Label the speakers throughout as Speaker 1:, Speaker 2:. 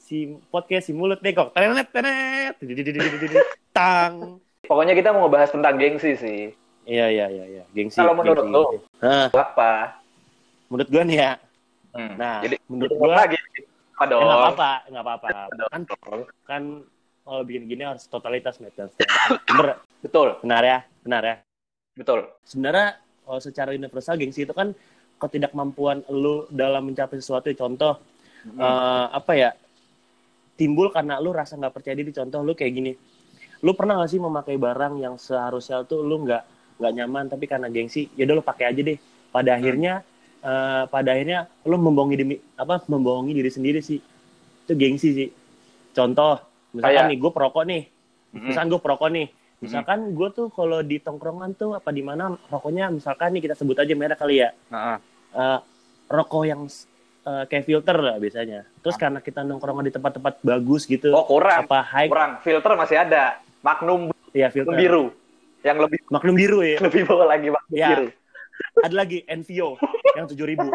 Speaker 1: podcast si mulut bengkok. Tenet. Tang.
Speaker 2: Pokoknya kita mau ngebahas tentang gengsi sih.
Speaker 1: Iya. Gengsi.
Speaker 2: Kalau menurut lo, apa?
Speaker 1: Menurut gue nih ya. Nah,
Speaker 2: jadi
Speaker 1: menurut gue
Speaker 2: lagi.
Speaker 1: Nggak apa-apa. Kan kalau bikin gini harus totalitas, Meter. Bener.
Speaker 2: Betul.
Speaker 1: Benar ya.
Speaker 2: Betul.
Speaker 1: Sebenarnya kalau secara universal gengsi itu kan ketidakmampuan lu dalam mencapai sesuatu. Contoh timbul karena lu rasa nggak percaya diri. Contoh lu kayak gini. Lu pernah nggak sih memakai barang yang seharusnya tuh lu nggak nyaman, tapi karena gengsi, ya udah lu pakai aja deh. Pada akhirnya lu membohongi diri sendiri sih. Itu gengsi sih. Contoh, misalkan nih gue perokok nih. Misalkan gue tuh kalau di tongkrongan tuh apa di mana rokoknya, misalkan nih kita sebut aja merek kali ya. Rokok yang kayak filter lah biasanya. Terus karena kita nongkrong di tempat-tempat bagus gitu.
Speaker 2: Oh, kurang.
Speaker 1: High.
Speaker 2: Kurang. Filter masih ada. Magnum biru. Yang lebih
Speaker 1: Magnum biru ya.
Speaker 2: Lebih bawah lagi Magnum biru.
Speaker 1: Ada lagi Envio yang 7.000.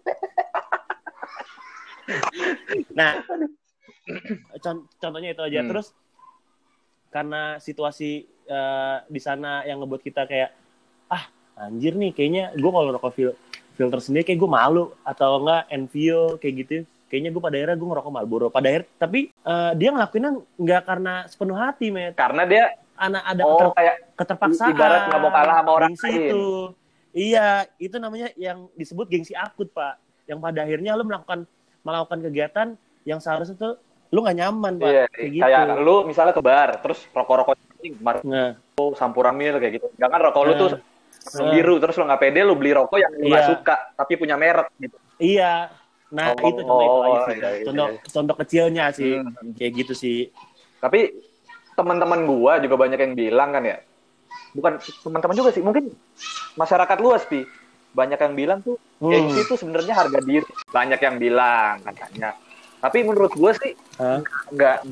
Speaker 1: Nah, contohnya itu aja. Terus karena situasi di sana yang ngebuat kita kayak anjir nih kayaknya gue kalau rokok filter sendiri kayak gue malu, atau enggak Envio kayak gitu. Kayaknya gue pada akhirnya gue ngerokok Marlboro. Tapi dia ngelakuinnya nggak karena sepenuh hati, Met.
Speaker 2: Karena dia
Speaker 1: ada keterpaksaan.
Speaker 2: Ibarat nggak mau kalah sama orang lain.
Speaker 1: Itu. Iya, itu namanya yang disebut gengsi akut, Pak. Yang pada akhirnya lu melakukan kegiatan yang seharusnya tuh lu nggak nyaman, Pak.
Speaker 2: Iya, kayak
Speaker 1: gitu.
Speaker 2: lu misalnya ke bar, terus rokok-rokok Sampurabil kayak gitu. Jangan rokok lu tuh biru, terus lu nggak pede, lu beli rokok yang lu nggak suka, tapi punya merek gitu.
Speaker 1: Iya. Nah, itu contoh itu aja sih. Contoh kecilnya sih. Kayak gitu sih.
Speaker 2: Tapi teman-teman gua juga banyak yang bilang kan ya. Bukan teman-teman juga sih, mungkin masyarakat luas sih. Banyak yang bilang tuh gengsi itu sebenarnya harga diri. Banyak yang bilang katanya. Tapi menurut gua sih enggak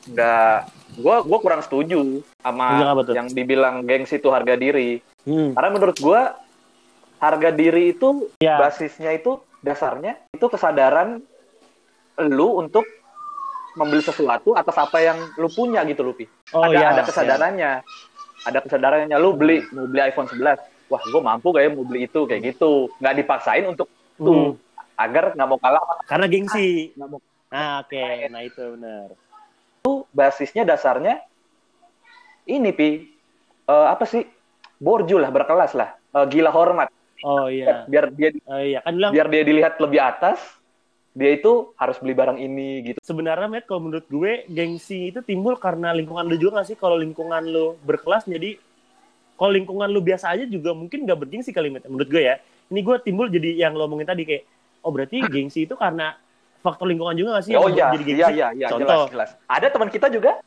Speaker 2: gua kurang setuju sama yang dibilang gengsi itu harga diri. Karena menurut gua harga diri itu basisnya itu dasarnya itu kesadaran lu untuk membeli sesuatu atas apa yang lu punya gitu, Lupi. Ada kesadarannya. Ada kesadarannya, lu mau beli iPhone 11. Wah, gue mampu gak ya mau beli itu, kayak gitu. Nggak dipaksain untuk tuh agar nggak mau kalah.
Speaker 1: Karena gengsi. Nah, oke. Nah, itu benar.
Speaker 2: Itu basisnya dasarnya ini, Pi. Apa sih? Borju lah, berkelas lah. Gila hormat.
Speaker 1: Oh iya.
Speaker 2: Biar dia biar dia dilihat lebih atas, dia itu harus beli barang ini gitu.
Speaker 1: Sebenarnya, Matt, kalau menurut gue gengsi itu timbul karena lingkungan lu juga nggak sih? Kalau lingkungan lu berkelas, jadi kalau lingkungan lu biasa aja juga mungkin nggak bergengsi kali, Matt. Menurut gue ya. Ini gue timbul jadi yang lo omongin tadi kayak, berarti gengsi itu karena faktor lingkungan juga nggak sih?
Speaker 2: Iya,
Speaker 1: jadi gengsi?
Speaker 2: Iya, contoh. Jelas. Ada teman kita juga.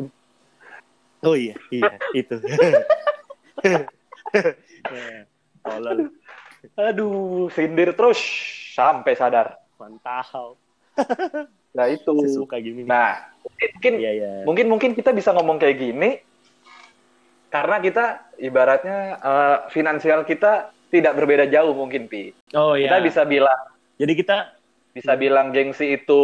Speaker 1: Oh iya, itu. Tolol.
Speaker 2: Aduh, sindir terus sampai sadar.
Speaker 1: Mantap.
Speaker 2: Nah itu.
Speaker 1: Suka gini.
Speaker 2: Nah, mungkin kita bisa ngomong kayak gini karena kita ibaratnya finansial kita tidak berbeda jauh mungkin, Pi.
Speaker 1: Oh iya.
Speaker 2: Kita bisa bilang.
Speaker 1: Jadi kita
Speaker 2: bisa bilang gengsi itu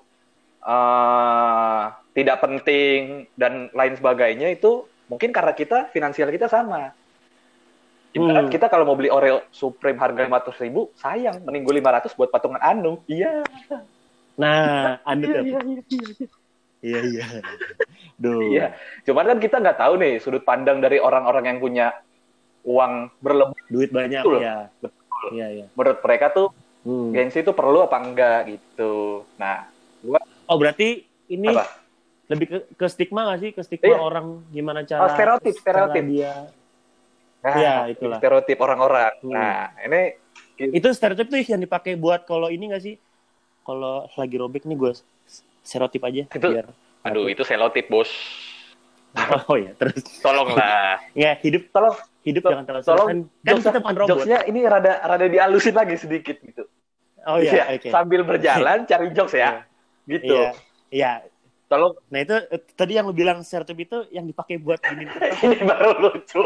Speaker 2: tidak penting dan lain sebagainya itu mungkin karena kita finansial kita sama. Kita kalau mau beli Oreo Supreme harga 500.000, sayang, mending gue 500 buat patungan Anu. Iya.
Speaker 1: Nah, Anu Iya. Duh.
Speaker 2: Iya. Cuman kan kita nggak tahu nih sudut pandang dari orang-orang yang punya uang berlebih.
Speaker 1: Duit banyak,
Speaker 2: betul.
Speaker 1: Ya.
Speaker 2: Betul.
Speaker 1: Iya.
Speaker 2: Menurut mereka tuh gengsi itu perlu apa enggak gitu. Nah,
Speaker 1: berarti ini lebih ke stigma nggak sih? Ke stigma orang gimana cara
Speaker 2: stereotip
Speaker 1: dia.
Speaker 2: Nah, itulah. Stereotip orang-orang. Nah, ini
Speaker 1: itu stereotip tuh yang dipakai buat kalau ini nggak sih? Kalau lagi robek nih gue stereotip aja.
Speaker 2: Aduh, itu stereotip, Bos.
Speaker 1: Oh ya, terus.
Speaker 2: Tolonglah.
Speaker 1: Ya, hidup jangan terlalu
Speaker 2: tolong.
Speaker 1: Kan kita bukan robot.
Speaker 2: Jokesnya ini rada dialusin lagi sedikit gitu.
Speaker 1: Oh iya, oke.
Speaker 2: Sambil berjalan cari jokes ya. Gitu.
Speaker 1: Iya.
Speaker 2: Tolong.
Speaker 1: Nah, itu tadi yang lu bilang stereotip itu yang dipakai buat gini.
Speaker 2: Ini baru lucu.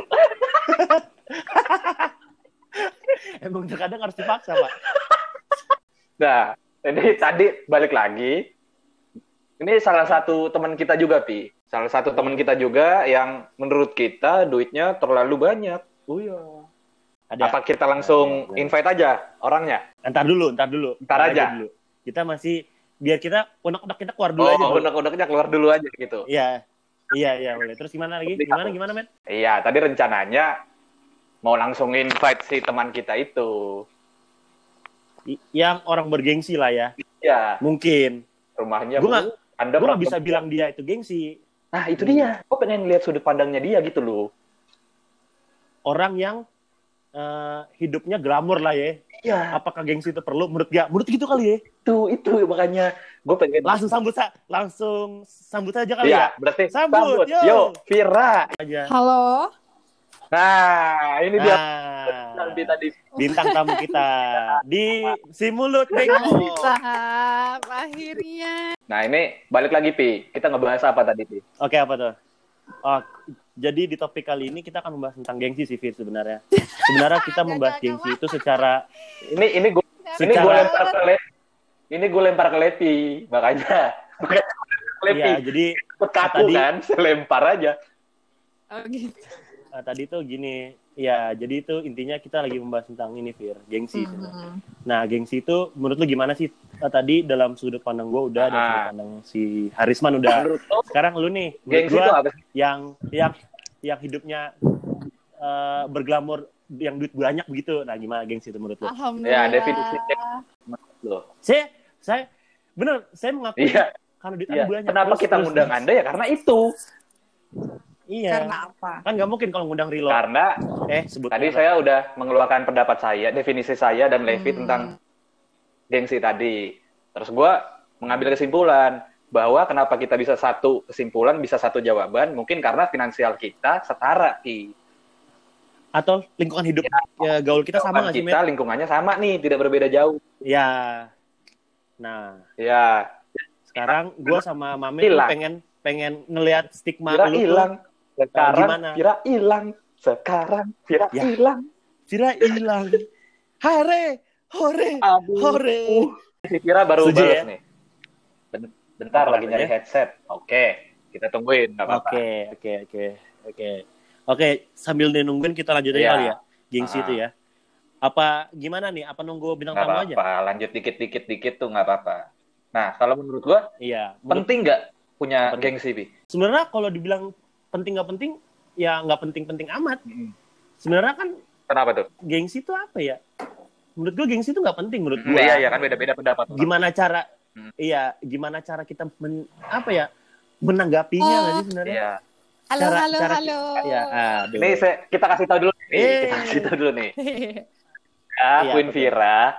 Speaker 1: Emang terkadang harus dipaksa, Pak.
Speaker 2: Nah, ini tadi balik lagi. Ini salah satu teman kita juga, Pi. Salah satu teman kita juga yang menurut kita duitnya terlalu banyak. Oh iya. Apa kita langsung invite aja orangnya?
Speaker 1: Ntar dulu.
Speaker 2: Ntar aja.
Speaker 1: Dulu. Kita masih biar kita unek-unek kita keluar dulu aja.
Speaker 2: Oh, unek-uneknya keluar dulu aja gitu.
Speaker 1: Iya, boleh. Terus gimana lagi? Gimana, Men?
Speaker 2: Iya, tadi rencananya mau langsung invite si teman kita itu.
Speaker 1: Yang orang bergengsi lah ya.
Speaker 2: Iya.
Speaker 1: Mungkin.
Speaker 2: Rumahnya
Speaker 1: gue nggak bisa bilang dia itu gengsi.
Speaker 2: Nah, itu dia. Gue pengen lihat sudut pandangnya dia gitu loh.
Speaker 1: Orang yang hidupnya glamor lah ya.
Speaker 2: Iya.
Speaker 1: Apakah gengsi itu perlu? Menurut gitu kali ya.
Speaker 2: Itu makanya gue pengen
Speaker 1: langsung sambut aja kali ya.
Speaker 2: Berarti
Speaker 1: sambut.
Speaker 2: Yo, Vira.
Speaker 1: Aja.
Speaker 3: Halo.
Speaker 2: Nah, ini dia
Speaker 1: nanti tadi bintang tamu kita di Si Mulut Bengkok.
Speaker 3: Akhirnya.
Speaker 2: Nah, ini balik lagi, Pi. Kita ngebahas apa tadi, Pi?
Speaker 1: Oke, apa tuh? Oh, jadi di topik kali ini kita akan membahas tentang gengsi sih, Fir, sebenarnya. Sebenarnya kita membahas gengsi itu secara
Speaker 2: ini gue lempar ke Lepi, makanya. Lepi.
Speaker 1: Iya, jadi
Speaker 2: kaku kan, lempar aja.
Speaker 3: Oh gitu.
Speaker 1: Tadi tuh gini, ya jadi itu intinya kita lagi membahas tentang ini, Fir, gengsi. Nah, gengsi itu menurut lu gimana sih? Tadi dalam sudut pandang gue udah, dan sudut pandang si Harisman udah. Sekarang lu nih, menurut gue yang hidupnya berglamor, yang duit banyak begitu. Nah, gimana gengsi itu menurut lu?
Speaker 3: Alhamdulillah.
Speaker 2: Ya, definisinya loh.
Speaker 1: Saya mengakui kalau duit Anda banyak.
Speaker 2: Kenapa kita ngundang Anda ya? Karena itu.
Speaker 1: Iya.
Speaker 3: Karena apa?
Speaker 1: Kan nggak mungkin kalau ngundang Rilo.
Speaker 2: Karena tadi saya udah mengeluarkan pendapat saya, definisi saya dan Levi tentang gengsi tadi. Terus gue mengambil kesimpulan bahwa kenapa kita bisa satu kesimpulan, bisa satu jawaban, mungkin karena finansial kita setara, Ki.
Speaker 1: Atau lingkungan hidup gaul kita sama nggak sih,
Speaker 2: Kita lingkungannya sama nih, tidak berbeda jauh.
Speaker 1: Ya. Nah.
Speaker 2: Ya.
Speaker 1: Sekarang gue sama Mame pengen ngelihat stigma
Speaker 2: Vira
Speaker 1: lu
Speaker 2: hilang. Sekarang
Speaker 1: Vira
Speaker 2: hilang. Sekarang Vira hilang.
Speaker 1: Vira hilang. Hore.
Speaker 2: Si Vira baru balas
Speaker 1: ya?
Speaker 2: nih. Bentar lagi nyari headset. Oke, kita tungguin, nggak apa-apa.
Speaker 1: Oke, sambil nungguin kita lanjut aja kali ya. Gengsi itu ya. Apa gimana nih? Apa nunggu bintang tamu aja?
Speaker 2: Nggak apa-apa, lanjut dikit tuh nggak apa-apa. Nah, kalau menurut gua, penting nggak punya gengsi, Bi?
Speaker 1: Sebenarnya kalau dibilang penting nggak penting, ya nggak penting-penting amat. Sebenarnya kan.
Speaker 2: Kenapa tuh?
Speaker 1: Gengsi itu apa ya? Menurut gua gengsi itu nggak penting menurut gua.
Speaker 2: Iya kan beda-beda pendapat.
Speaker 1: Gimana cara kita menanggapinya nggak sih sebenarnya?
Speaker 2: Iya.
Speaker 3: Halo.
Speaker 2: Ya, ini kita kasih tahu dulu nih. Queen Vira.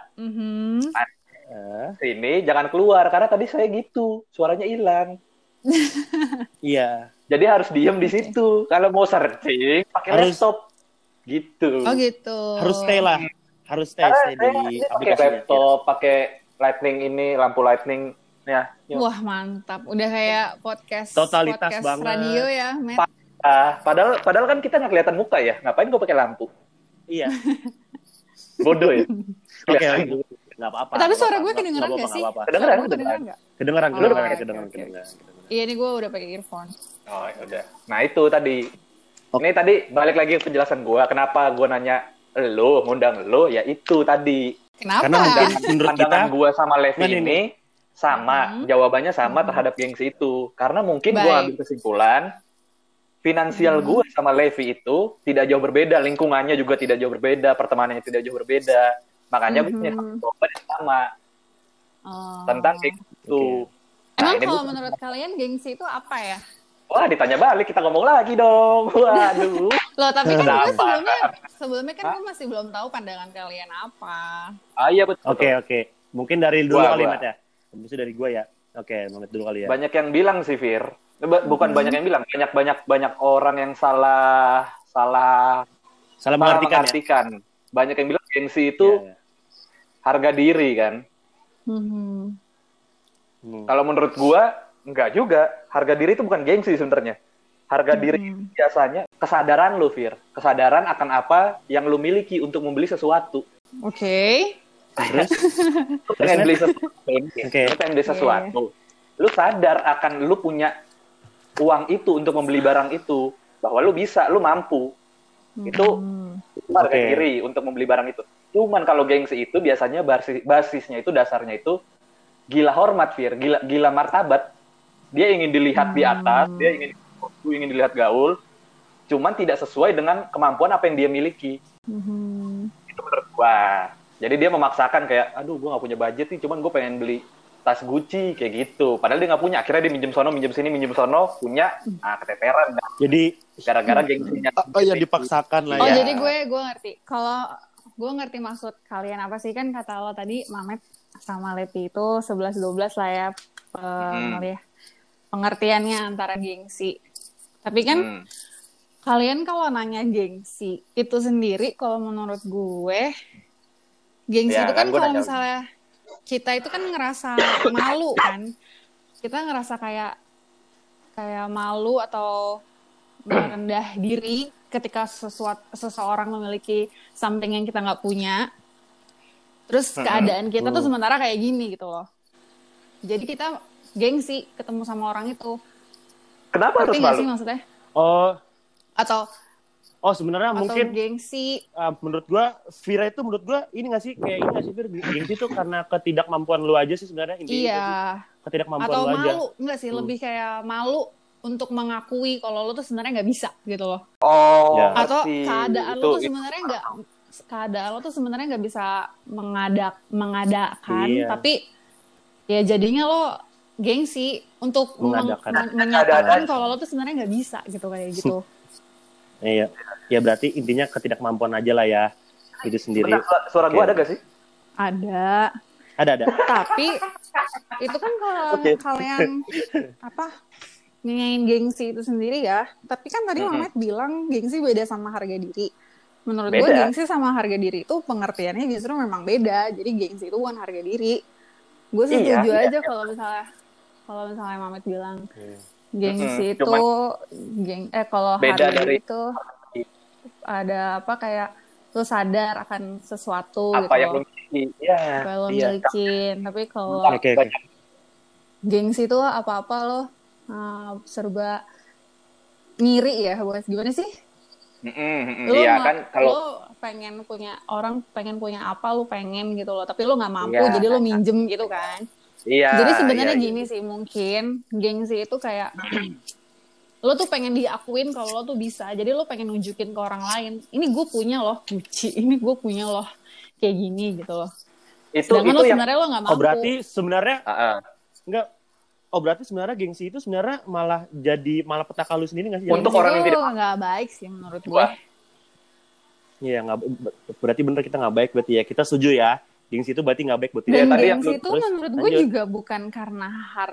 Speaker 2: Sini jangan keluar karena tadi saya gitu, suaranya hilang.
Speaker 1: Iya.
Speaker 2: Jadi harus diem di situ. Kalau mau searching pakai laptop. Gitu.
Speaker 3: Oh gitu.
Speaker 1: Harus stay di
Speaker 2: pakai laptop, pakai lightning ini, lampu lightning ya.
Speaker 3: Wah, mantap. Udah kayak podcast
Speaker 1: totalitas banget.
Speaker 3: Radio ya, Matt.
Speaker 2: Padahal kan kita nggak kelihatan muka ya. Ngapain gue pakai lampu?
Speaker 1: Iya.
Speaker 2: Bodoh ya.
Speaker 1: Oke. Nggak apa-apa.
Speaker 3: Tapi suara gue kedengeran nggak sih?
Speaker 2: Kedengeran.
Speaker 3: Iya, ini gue udah pakai earphone.
Speaker 2: Oh, ya udah. Nah, itu tadi. Ini tadi balik lagi ke penjelasan gue. Kenapa gue nanya ngundang lo, ya itu tadi.
Speaker 3: Kenapa?
Speaker 1: Karena menurut
Speaker 2: pandangan gue sama Levi ini sama. Jawabannya sama terhadap gengsi itu. Karena mungkin gue ambil kesimpulan, finansial gue sama Levi itu tidak jauh berbeda. Lingkungannya juga tidak jauh berbeda. Pertemanannya tidak jauh berbeda. Makanya gue punya jawaban yang sama. Tentang gengsi itu.
Speaker 3: Emang kalau menurut kalian gengsi itu apa ya?
Speaker 2: Wah, ditanya balik, kita ngomong lagi dong. Waduh.
Speaker 3: Loh, tapi kan gue sebelumnya kan gue masih belum tahu pandangan kalian apa.
Speaker 2: Iya, betul.
Speaker 1: Oke. Mungkin dari dulu kalimat ya. Bisa dari gue ya. Oke, menit dulu kali ya.
Speaker 2: Banyak yang bilang sih, Fir. Bukan banyak yang bilang, banyak orang yang salah mengartikan. Banyak yang bilang gengsi itu harga diri kan. Kalau menurut gua enggak juga. Harga diri itu bukan gengsi sebenarnya. Harga diri biasanya kesadaran lu, Fir. Kesadaran akan apa yang lu miliki untuk membeli sesuatu.
Speaker 3: Oke.
Speaker 2: Terus pengen beli sesuatu. Pengen beli sesuatu. lu sadar akan lu punya uang itu untuk membeli barang itu, bahwa lu bisa, lu mampu. Itu harga diri untuk membeli barang itu. Cuman kalau gengsi itu biasanya basisnya itu, dasarnya itu gila hormat, Fir, gila martabat. Dia ingin dilihat di atas, dia ingin dilihat gaul, cuman tidak sesuai dengan kemampuan apa yang dia miliki. Itu menurut gua. Jadi dia memaksakan kayak, aduh gua gak punya budget nih, cuman gua pengen beli tas Gucci kayak gitu. Padahal dia nggak punya. Akhirnya dia minjem sono, minjem sini, minjem sono, punya, keteteran.
Speaker 1: Jadi
Speaker 2: gara-gara gengsinya.
Speaker 1: Oh ya dipaksakan lah ya.
Speaker 3: Oh jadi gue ngerti. Kalau gue ngerti maksud kalian apa sih, kan kata lo tadi Mamet sama Leti itu 11-12 lah ya, ya pengertiannya antara gengsi. Tapi kan kalian kalau nanya gengsi itu sendiri, kalau menurut gue gengsi
Speaker 2: Ya,
Speaker 3: itu kan kalau
Speaker 2: nanya.
Speaker 3: misalnya kita itu kan ngerasa malu kan, kita ngerasa kayak malu atau merendah diri ketika seseorang memiliki something yang kita nggak punya, terus keadaan kita tuh sementara kayak gini gitu loh. Jadi kita gengsi ketemu sama orang itu.
Speaker 2: Kenapa harus
Speaker 3: Ngerti nggak
Speaker 2: malu?
Speaker 3: sih maksudnya?
Speaker 1: Oh sebenarnya
Speaker 3: Atau
Speaker 1: mungkin
Speaker 3: gengsi.
Speaker 1: Menurut gua Vira itu menurut gua ini nggak sih, kayak ini nggak sih Vir, gengsi itu karena ketidakmampuan lu aja sih sebenarnya intinya.
Speaker 3: Iya.
Speaker 1: Ketidakmampuan
Speaker 3: Atau
Speaker 1: lu aja.
Speaker 3: malu, enggak sih, lebih kayak malu untuk mengakui kalau lo tuh sebenarnya nggak bisa gitu loh.
Speaker 2: Oh,
Speaker 1: Ya.
Speaker 3: Atau
Speaker 2: ngerti.
Speaker 3: keadaan lo tuh sebenarnya nggak bisa mengadakan,
Speaker 1: Iya.
Speaker 3: tapi ya jadinya lo gengsi untuk
Speaker 1: Mengadakan.
Speaker 3: menyatakan kalau lo tuh sebenarnya nggak bisa gitu, kayak gitu.
Speaker 1: Iya. Ya berarti intinya ketidakmampuan aja lah ya. Itu sendiri.
Speaker 2: Bentar, suara gua ada gak sih?
Speaker 3: Ada.
Speaker 1: Ada.
Speaker 3: Tapi itu kan kalau kalian nyanyain gengsi itu sendiri ya. Tapi kan tadi Mamet bilang gengsi beda sama harga diri. Menurut gue
Speaker 2: Beda.
Speaker 3: gengsi sama harga diri itu pengertiannya justru memang beda. Jadi gengsi itu bukan harga diri. Gue setuju aja kalau misalnya Mamet bilang gengsi itu kalau
Speaker 2: beda
Speaker 3: harga
Speaker 2: dari
Speaker 3: diri itu ada kayak lu sadar akan sesuatu
Speaker 2: apa
Speaker 3: gitu
Speaker 2: yang
Speaker 3: loh.
Speaker 2: lu miliki. Ya.
Speaker 3: Apa yang lo milikin. Tapi kalau
Speaker 1: Oke.
Speaker 3: gengsi itu apa-apa lo serba ngiri ya, buat gimana sih?
Speaker 2: Iya kan, kalau
Speaker 3: lo pengen punya apa, lo pengen gitu loh, tapi lo nggak mampu, jadi lo minjem gitu kan.
Speaker 2: Iya.
Speaker 3: Jadi sebenarnya
Speaker 2: iya.
Speaker 3: gini sih, mungkin gengsi itu kayak lo tuh pengen diakuin kalau lo tuh bisa, jadi lo pengen nunjukin ke orang lain, ini gue punya loh Gucci, ini gue punya loh kayak gini gitu loh. Sedangkan lo sebenarnya lo nggak mampu.
Speaker 1: Oh berarti sebenarnya enggak. Oh berarti sebenarnya gengsi itu sebenarnya malah petaka lu sendiri nggak sih?
Speaker 2: Untuk orang yang tidak
Speaker 3: nggak baik sih menurut gue.
Speaker 1: Iya nggak, berarti bener kita nggak baik berarti ya, kita setuju ya. Gengsi itu berarti nggak baik buat
Speaker 3: Dan
Speaker 1: dia.
Speaker 3: gengsi itu menurut gue juga bukan karena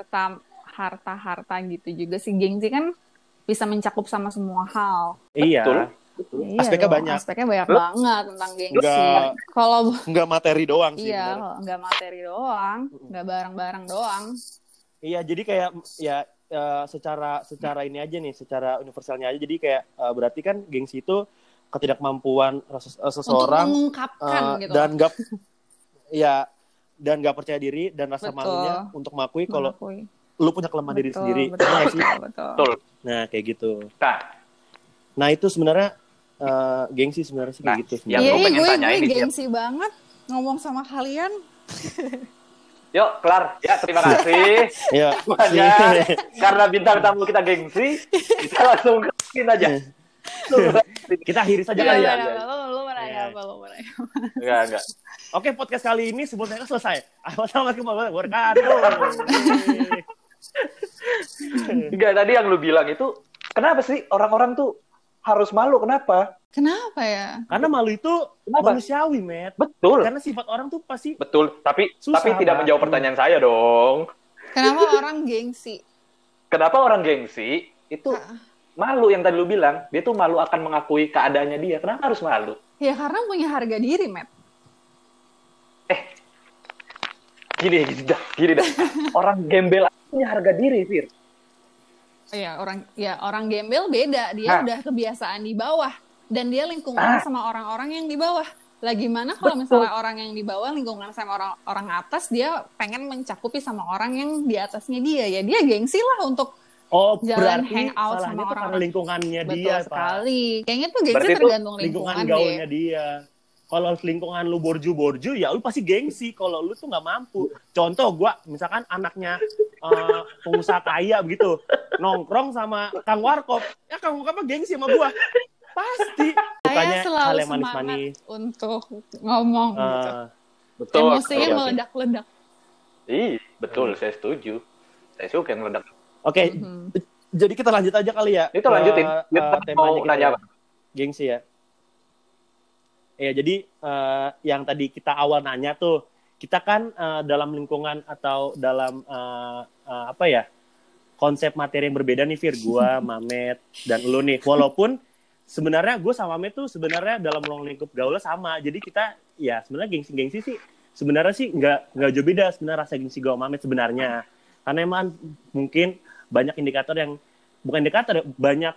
Speaker 3: harta gitu juga sih. Gengsi kan bisa mencakup sama semua hal.
Speaker 1: Iya.
Speaker 3: Iya,
Speaker 1: aspeknya banyak.
Speaker 3: Aspeknya banyak banget tentang gengsi. Kalau
Speaker 1: nggak materi doang sih.
Speaker 3: Iya, nggak materi doang, nggak barang-barang doang.
Speaker 1: Iya, jadi kayak ya secara ini aja nih, secara universalnya aja. Jadi kayak berarti kan gengsi itu ketidakmampuan seseorang
Speaker 3: untuk mengungkapkan gitu.
Speaker 1: Dan nggak percaya diri dan rasa malunya untuk mengakui kalau lu punya kelemahan diri sendiri.
Speaker 3: Betul.
Speaker 1: Nah, kayak gitu. Nah, itu sebenarnya gengsi sebenarnya sih kayak gitu.
Speaker 3: Iya, gue gengsi banget ngomong sama kalian.
Speaker 2: Yuk, kelar. Ya, terima kasih.
Speaker 1: Ya.
Speaker 2: Karena bintang tamu kita gengsi, kita langsung kasihin aja.
Speaker 1: Kita akhiri saja lah ya.
Speaker 3: Lo menanya apa?
Speaker 2: Enggak.
Speaker 1: Oke, podcast kali ini sebelumnya selesai. Assalamualaikum warahmatullahi wabarakatuh.
Speaker 2: Enggak, tadi yang lu bilang itu, kenapa sih orang-orang tuh harus malu? Kenapa
Speaker 3: ya?
Speaker 1: Karena malu itu manusiawi, Matt.
Speaker 2: Betul.
Speaker 1: Karena sifat orang tuh pasti.
Speaker 2: Betul. Tapi tidak menjawab pertanyaan saya dong.
Speaker 3: Kenapa orang gengsi?
Speaker 2: Kenapa orang gengsi itu malu yang tadi lu bilang? Dia tuh malu akan mengakui keadaannya dia. Kenapa harus malu?
Speaker 3: Ya karena punya harga diri, Matt.
Speaker 2: Gini dah. Orang gembel punya harga diri, Fir.
Speaker 3: Orang gembel beda. Dia udah kebiasaan di bawah. Dan dia lingkungan sama orang-orang yang di bawah. Lah gimana kalau misalnya orang yang di bawah lingkungan sama orang atas, dia pengen mencakupi sama orang yang di atasnya dia, ya dia gengsi lah untuk jalan
Speaker 1: berarti
Speaker 3: hangout
Speaker 1: salahnya
Speaker 3: sama
Speaker 1: tuh
Speaker 3: orang
Speaker 1: karena lingkungannya
Speaker 3: Betul
Speaker 1: dia,
Speaker 3: sekali.
Speaker 1: Pak.
Speaker 3: Kayaknya tuh gengsi
Speaker 2: Berarti itu
Speaker 3: tergantung
Speaker 1: Lingkungan
Speaker 3: lingkungan
Speaker 1: gaulnya
Speaker 3: deh.
Speaker 1: dia. Kalau lingkungan lu borju-borju, ya lu pasti gengsi. Kalau lu tuh nggak mampu. Contoh, gue misalkan anaknya pengusaha kaya begitu, nongkrong sama Kang Warkop, ya Kang Warkop gengsi sama gue. Pasti.
Speaker 3: Saya
Speaker 1: Bukannya hal
Speaker 3: selalu
Speaker 1: yang
Speaker 3: semangat
Speaker 1: manis-manis.
Speaker 3: untuk ngomong gitu.
Speaker 2: Betul.
Speaker 3: Emosinya
Speaker 2: Oke.
Speaker 3: meledak-ledak.
Speaker 2: Betul, saya setuju. Saya suka yang meledak.
Speaker 1: Oke, jadi kita lanjut aja kali ya.
Speaker 2: Itu lanjutin. Mau
Speaker 1: temanya
Speaker 2: nanya
Speaker 1: kita,
Speaker 2: apa?
Speaker 1: gengsi ya. Ya, jadi yang tadi kita awal nanya tuh, kita kan dalam lingkungan atau dalam konsep materi yang berbeda nih, Fir. Gua, Mamet, dan lu nih. Walaupun sebenarnya gue sama Mamet tuh sebenarnya dalam ruang lingkup gaulnya sama. Jadi kita ya sebenarnya gengsi sih sebenarnya sih nggak jauh beda sebenarnya rasa gengsi gue sama Mamet sebenarnya. Karena emang mungkin banyak indikator yang bukan indikator, banyak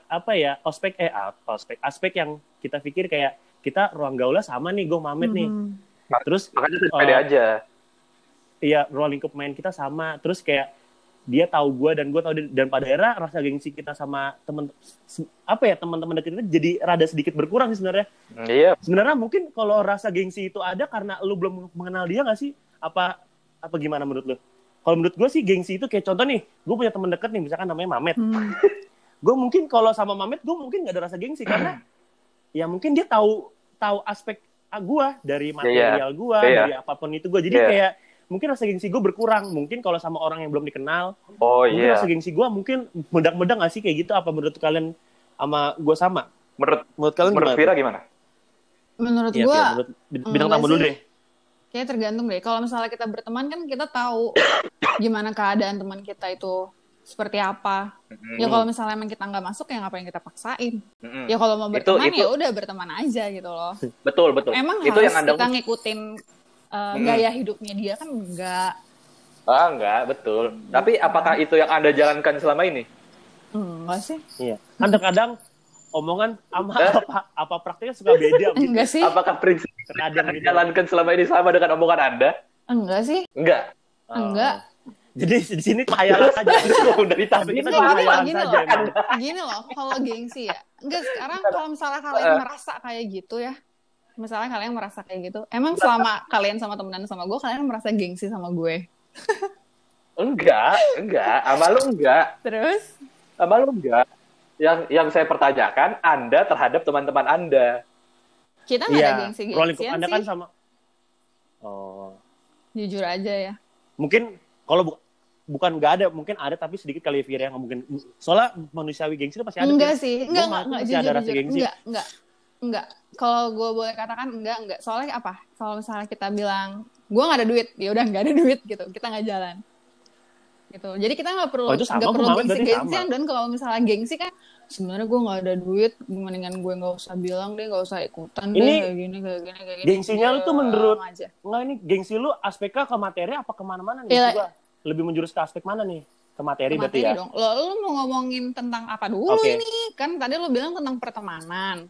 Speaker 1: aspek yang kita pikir kayak kita ruang gaulnya sama nih, gue Mamet nih. Terus
Speaker 2: Makanya pede aja.
Speaker 1: Iya, ruang lingkup main kita sama. Terus kayak dia tahu gue dan gue tahu dia, dan pada akhirnya rasa gengsi kita sama teman-teman dekat kita jadi rada sedikit berkurang sih sebenarnya.
Speaker 2: Iya.
Speaker 1: Sebenarnya mungkin kalau rasa gengsi itu ada karena lu belum mengenal dia nggak sih? Apa gimana menurut lu? Kalau menurut gue sih gengsi itu kayak contoh nih, gue punya teman dekat nih, misalkan namanya Mamet. Gue mungkin kalau sama Mamet gue mungkin nggak ada rasa gengsi karena ya mungkin dia tahu aspek gue dari material gue, dari apapun itu gue. Jadi kayak mungkin rasa gengsi gue berkurang. Mungkin kalau sama orang yang belum dikenal, mungkin rasa gengsi gue mungkin meledak-meledak nggak sih kayak gitu? Apa menurut kalian sama gue sama?
Speaker 2: Menurut
Speaker 1: kalian
Speaker 2: menurut Vira gimana?
Speaker 3: Menurut
Speaker 1: ya,
Speaker 3: gue
Speaker 1: bintang tamu dulu deh.
Speaker 3: Kayaknya tergantung deh. Kalau misalnya kita berteman kan kita tahu gimana keadaan teman kita itu seperti apa. Ya kalau misalnya emang kita nggak masuk, ya ngapain kita paksain. Ya kalau mau berteman ya udah berteman aja gitu loh.
Speaker 2: Betul.
Speaker 3: Emang
Speaker 2: itu
Speaker 3: harus
Speaker 2: yang
Speaker 3: kita ngikutin gaya hidupnya dia kan enggak.
Speaker 2: Enggak, betul. Tapi apakah itu yang Anda jalankan selama ini?
Speaker 3: Enggak sih.
Speaker 1: Iya. Kadang-kadang omongan sama apa praktiknya suka beda.
Speaker 3: Enggak sih.
Speaker 2: Apakah prinsip yang dijalankan selama ini sama dengan omongan Anda?
Speaker 3: Enggak sih.
Speaker 2: Enggak.
Speaker 3: Enggak.
Speaker 1: Jadi di sini khayalan aja. Udah ditambah kita khayalan saja.
Speaker 3: Gini loh, kalau gengsi ya. Enggak, sekarang kalau misalnya kalian merasa kayak gitu ya. Misalnya kalian merasa kayak gitu. Emang selama kalian sama temenan sama gue, kalian merasa gengsi sama gue?
Speaker 2: Enggak. Sama lu enggak.
Speaker 3: Terus?
Speaker 2: Sama lu enggak. Yang saya pertanyakan, Anda terhadap teman-teman Anda.
Speaker 3: Kita nggak ada gengsi-gengsian
Speaker 1: Anda
Speaker 3: sih.
Speaker 1: kan sama. Oh.
Speaker 3: Jujur aja ya.
Speaker 1: Mungkin kalau bukan nggak ada, mungkin ada tapi sedikit kali Vira yang mungkin. Soalnya manusiawi gengsi itu pasti ada.
Speaker 3: Enggak sih. Enggak
Speaker 1: jujur, ada rasa gengsi.
Speaker 3: Enggak. Kalau gue boleh katakan enggak. Soalnya apa? Kalau misalnya kita bilang, gue nggak ada duit, ya udah nggak ada duit gitu. Kita nggak jalan. Gitu. Jadi kita nggak perlu gengsi-gengsian. Dan kalau misalnya gengsi kan, sebenarnya gue nggak ada duit, mendingan gue nggak usah bilang deh, nggak usah ikutan deh, kayak gini.
Speaker 1: Gengsinya lu tuh menurut nggak, ini gengsi lu aspeknya ke materi apa kemana-mana nih? Juga lebih menjurus ke aspek mana nih? Ke materi berarti ya?
Speaker 3: Dong. Lu mau ngomongin tentang apa dulu ini? Kan tadi lu bilang tentang pertemanan.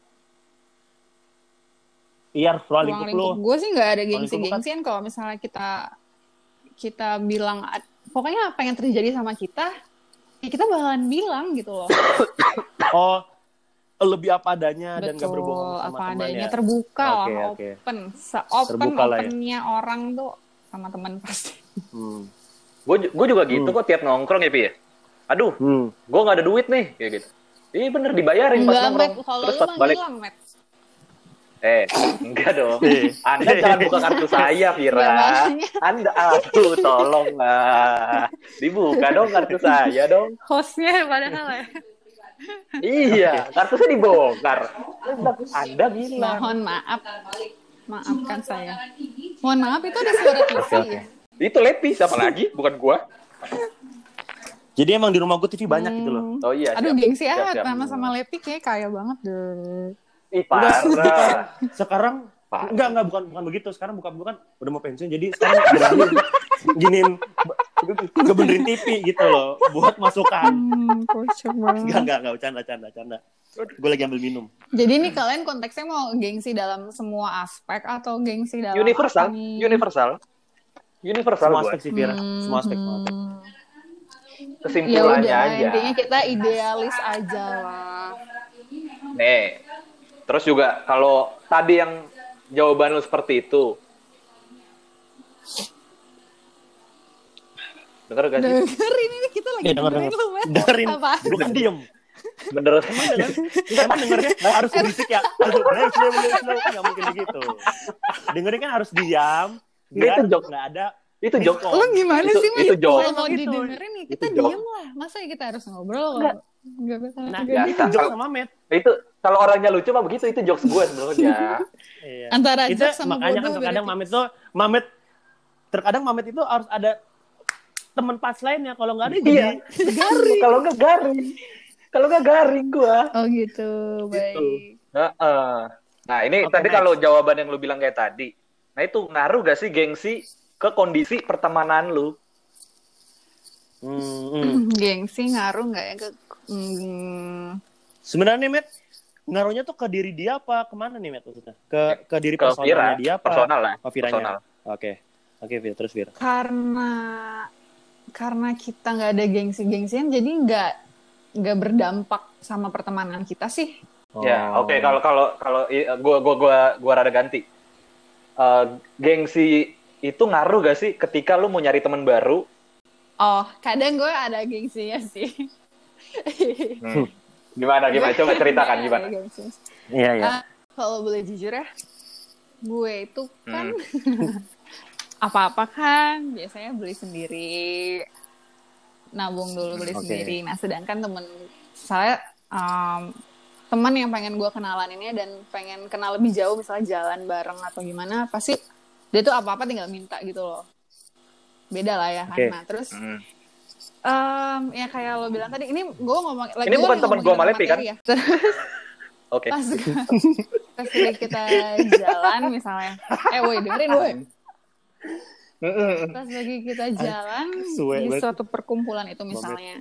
Speaker 1: Iya, ruang lingkup lu.
Speaker 3: Gue sih nggak ada gengsi-gengsian kalau misalnya kita bilang, pokoknya apa yang terjadi sama kita, ya kita bakalan bilang gitu loh.
Speaker 1: Oh, lebih apa adanya. Betul, dan gak berbohong sama
Speaker 3: apa
Speaker 1: teman
Speaker 3: adanya,
Speaker 1: ya.
Speaker 3: Terbuka lah, open. Se-open-opennya orang tuh sama teman pasti.
Speaker 2: Gue juga gitu kok tiap nongkrong ya, Pi ya. Aduh, gue nggak ada duit nih, kayak gitu. Iya bener dibayarin pas nongkrong.
Speaker 3: Terus pas balik.
Speaker 2: Enggak dong. Anda jangan buka kartu saya, Vira. Anda, aduh, tolong lah. Dibuka dong kartu saya dong.
Speaker 3: Hostnya padahal ya.
Speaker 2: Iya, kartu saya dibongkar. Anda bilang.
Speaker 3: Mohon maaf. Maafkan saya. Mohon maaf, itu ada suara TV ya?
Speaker 2: Itu Lepi, siapa lagi? Bukan gua.
Speaker 1: Jadi emang di rumah gue TV banyak gitu loh.
Speaker 2: Oh iya.
Speaker 3: Aduh, gengsi amat. Sama Lepi kayak kaya banget deh.
Speaker 2: Parah.
Speaker 1: Sekarang enggak bukan begitu. Sekarang bukan udah mau pensiun, jadi sekarang berani giniin ngebenerin TV gitu loh, buat masukan.
Speaker 3: Kocak banget.
Speaker 1: Enggak, canda. Gue lagi ambil minum.
Speaker 3: Jadi nih kalian konteksnya mau gengsi dalam semua aspek atau gengsi dalam
Speaker 2: Universal,
Speaker 3: apa nih?
Speaker 2: universal
Speaker 1: Semua
Speaker 2: gue.
Speaker 1: aspek sih, Vira. Semua aspek banget.
Speaker 2: Kesimpulannya
Speaker 3: Ya udah,
Speaker 2: aja.
Speaker 3: intinya kita idealis aja lah.
Speaker 2: Nih, terus juga kalau tadi yang jawaban lu seperti itu, denger gak sih?
Speaker 3: Dengerin ini kita lagi
Speaker 1: Denger.
Speaker 3: lu, Matt.
Speaker 1: Dengerin.
Speaker 3: Apa?
Speaker 1: Gue kan diem.
Speaker 2: Menurut
Speaker 1: Emang dengernya harus berisik ya? Harus slow. Nggak mungkin begitu. Dengerin kan harus diam.
Speaker 2: Nggak, itu jokes.
Speaker 1: Nggak ada.
Speaker 2: itu jokes.
Speaker 3: Lu gimana
Speaker 2: Itu-
Speaker 3: sih, Mas?
Speaker 2: itu jokes.
Speaker 3: Kalau mau
Speaker 1: Gitu.
Speaker 3: didengerin nih, kita
Speaker 2: Itu jokes.
Speaker 3: diem lah. Masa kita harus ngobrol? Enggak bisa.
Speaker 1: Nah,
Speaker 2: Ya,
Speaker 1: itu jokes sama Matt.
Speaker 2: Itu kalau orangnya lucu mah begitu, itu jokes gue sebenarnya.
Speaker 1: Iya.
Speaker 3: Antara
Speaker 1: Itu
Speaker 3: jokes sama
Speaker 1: makanya kan
Speaker 3: bodoh
Speaker 1: terkadang
Speaker 3: berarti.
Speaker 1: terkadang Mamet itu harus ada teman pas lainnya, kalau nggak ada
Speaker 2: Iya.
Speaker 1: jadi garing.
Speaker 2: Kalau nggak garing gue.
Speaker 3: Oh gitu, baik.
Speaker 2: Nah ini
Speaker 1: Oke,
Speaker 2: tadi
Speaker 1: next.
Speaker 2: kalau jawaban yang lu bilang kayak tadi, nah itu ngaruh gak sih gengsi ke kondisi pertemanan lu?
Speaker 3: Gengsi ngaruh nggak ya ke
Speaker 1: Sebenarnya Matt, ngaruhnya tuh ke diri dia apa kemana nih Matt maksudnya? Ke diri
Speaker 2: Ke
Speaker 1: personalnya
Speaker 2: Vira,
Speaker 1: dia apa?
Speaker 2: personal lah.
Speaker 1: Oh, Viranya.
Speaker 2: Personal.
Speaker 1: Oke, Vira, terus Vira.
Speaker 3: karena kita nggak ada gengsi-gengsian, jadi nggak berdampak sama pertemanan kita sih.
Speaker 2: Ya, oke. Kalau gua rada ganti. Gengsi itu ngaruh gak sih ketika lu mau nyari teman baru?
Speaker 3: Oh, kadang gue ada gengsinya sih.
Speaker 2: Gimana? Coba ceritakan
Speaker 3: Gue
Speaker 2: gimana.
Speaker 3: ada gengsinya.
Speaker 1: Iya.
Speaker 3: Kalau boleh jujur ya, gue itu kan apa-apa kan biasanya beli sendiri, nabung dulu beli
Speaker 1: Oke.
Speaker 3: sendiri. Nah, sedangkan teman yang pengen gue kenalan ini dan pengen kenal lebih jauh, misalnya jalan bareng atau gimana, pasti dia tuh apa-apa tinggal minta gitu loh. Beda lah ya kan.
Speaker 1: Oke.
Speaker 3: Nah, terus ya kayak lo bilang tadi, ini gue ngomong lagi.
Speaker 2: Ini bukan teman gue Malepi kan?
Speaker 3: Ya.
Speaker 2: Oke.
Speaker 3: Pas kita jalan misalnya, woi dengerin woi. Pas lagi kita jalan
Speaker 1: Suwe
Speaker 3: di
Speaker 1: banget.
Speaker 3: suatu perkumpulan itu misalnya,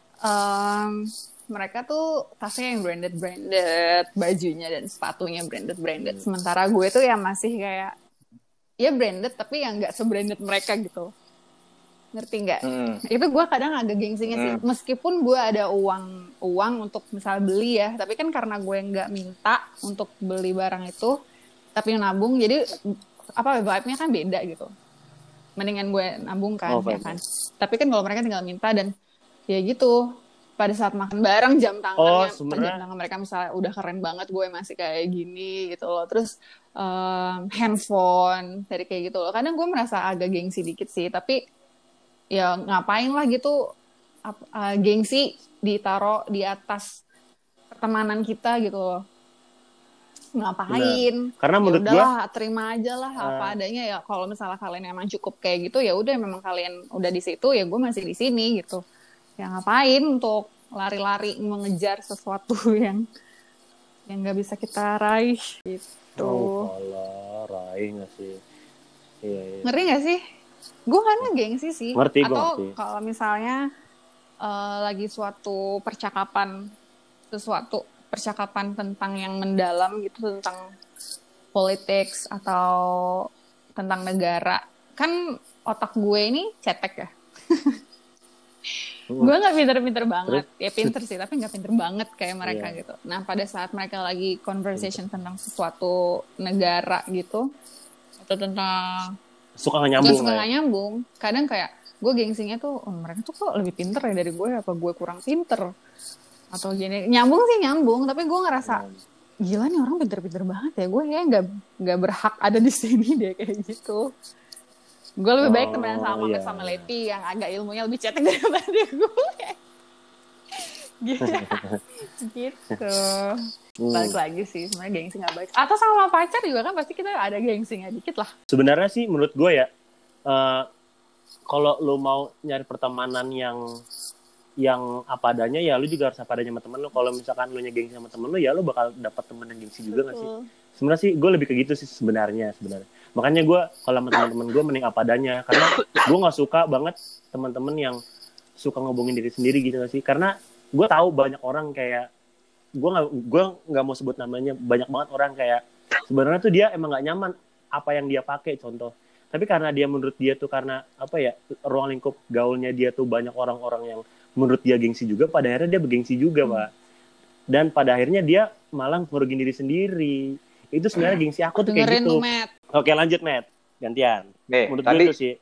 Speaker 3: mereka tuh tasnya yang branded, bajunya dan sepatunya branded. Sementara gue tuh yang masih kayak ya branded tapi yang nggak sebranded mereka gitu. Ngerti nggak? Itu gue kadang agak gengsinya sih. Meskipun gue ada uang untuk misal beli ya, tapi kan karena gue nggak minta untuk beli barang itu, tapi nabung, jadi vibe-nya kan beda gitu. Mendingan gue nabung kan, ya kan. Tapi kan kalau mereka tinggal minta dan ya gitu. Pada saat makan bareng jam tangan mereka misalnya udah keren banget, gue masih kayak gini gitu loh. Terus handphone dari kayak gitu loh. Kadang gue merasa agak gengsi dikit sih, tapi ya ngapain lah gitu, gengsi ditaruh di atas pertemanan kita gitu loh. Ngapain?
Speaker 1: Karena menurut gue
Speaker 3: terima aja lah apa adanya ya. Kalau misalnya kalian emang cukup kayak gitu, ya udah, memang kalian udah di situ, ya gue masih di sini gitu. Ya ngapain untuk lari-lari mengejar sesuatu yang nggak bisa kita raih gitu.
Speaker 1: Oh, raih nggak sih? Iya.
Speaker 3: Ngerti nggak sih? Gue karena gengsi sih.
Speaker 1: Ngerti,
Speaker 3: atau kalau misalnya lagi suatu percakapan tentang yang mendalam gitu, tentang politik atau tentang negara, kan otak gue ini cetek ya. Gue nggak pinter-pinter banget. Ya pinter sih, tapi nggak pinter banget kayak mereka gitu. Nah, pada saat mereka lagi conversation tentang sesuatu negara gitu, atau tentang
Speaker 1: suka nggak
Speaker 3: nyambung, kadang kayak gue gengsinya tuh, mereka tuh kok lebih pinter ya dari gue, apa gue kurang pinter atau gini. Nyambung, tapi gue ngerasa gila nih orang pinter-pinter banget ya, gue kayak nggak berhak ada di sini deh kayak gitu. Gue lebih baik temenan sama Mamet sama Lepi yang agak ilmunya lebih cetek daripada gue. Gitu. Balik lagi sih, sebenarnya gengsi nggak baik. Atau sama pacar juga kan pasti kita ada gengsinya dikit lah.
Speaker 1: Sebenarnya sih menurut gue ya, kalau lo mau nyari pertemanan yang apa adanya, ya lo juga harus apa adanya sama temen lo. Kalau misalkan lo gengsi sama temen lo, ya lo bakal dapat temen yang gengsi juga nggak sih? Sebenarnya sih gue lebih ke gitu sih sebenarnya. Makanya gue kalau sama teman-teman gue mending apa adanya, karena gue nggak suka banget teman-teman yang suka ngobongin diri sendiri gitu gak sih. Karena gue tahu banyak orang kayak gue nggak mau sebut namanya, banyak banget orang kayak sebenarnya tuh dia emang nggak nyaman apa yang dia pakai contoh, tapi karena dia menurut dia tuh karena apa ya, ruang lingkup gaulnya dia tuh banyak orang-orang yang menurut dia gengsi juga, pada akhirnya dia bergengsi juga Pak, dan pada akhirnya dia malah ngurugin diri sendiri. Itu sebenarnya gengsi aku tuh kayak gitu.
Speaker 3: Matt.
Speaker 1: Oke lanjut Matt, gantian.
Speaker 2: Nih,
Speaker 1: Menurut
Speaker 2: tadi
Speaker 1: gue tuh sih